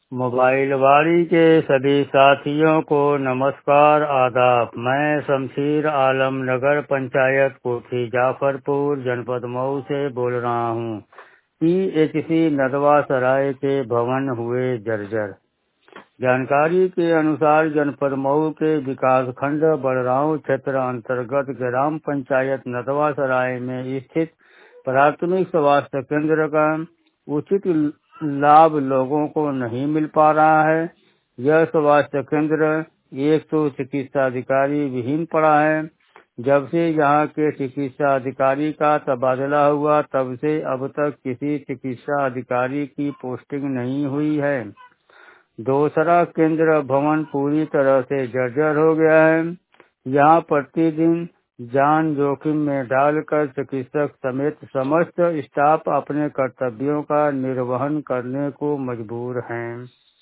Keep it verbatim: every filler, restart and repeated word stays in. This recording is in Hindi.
मोबाइल वाड़ी के सभी साथियों को नमस्कार आदाब। मैं शमशीर आलम नगर पंचायत कोठी जाफरपुर जनपद मऊ से बोल रहा हूँ। पीएचसी नदवा सराय के भवन हुए जर्जर। जानकारी के अनुसार जनपद मऊ के विकास खंड बड़राव क्षेत्र अंतर्गत ग्राम पंचायत नदवा सराय में स्थित प्राथमिक स्वास्थ्य केंद्र का उचित लाभ लोगों को नहीं मिल पा रहा है। यह स्वास्थ्य केंद्र एक तो चिकित्सा अधिकारी विहीन पड़ा है। जब से यहाँ के चिकित्सा अधिकारी का तबादला हुआ तब से अब तक किसी चिकित्सा अधिकारी की पोस्टिंग नहीं हुई है। दूसरा, केंद्र भवन पूरी तरह से जर्जर हो गया है। यहाँ प्रतिदिन जान जोखिम में डालकर चिकित्सक समेत समस्त स्टाफ अपने कर्तव्यों का निर्वहन करने को मजबूर हैं।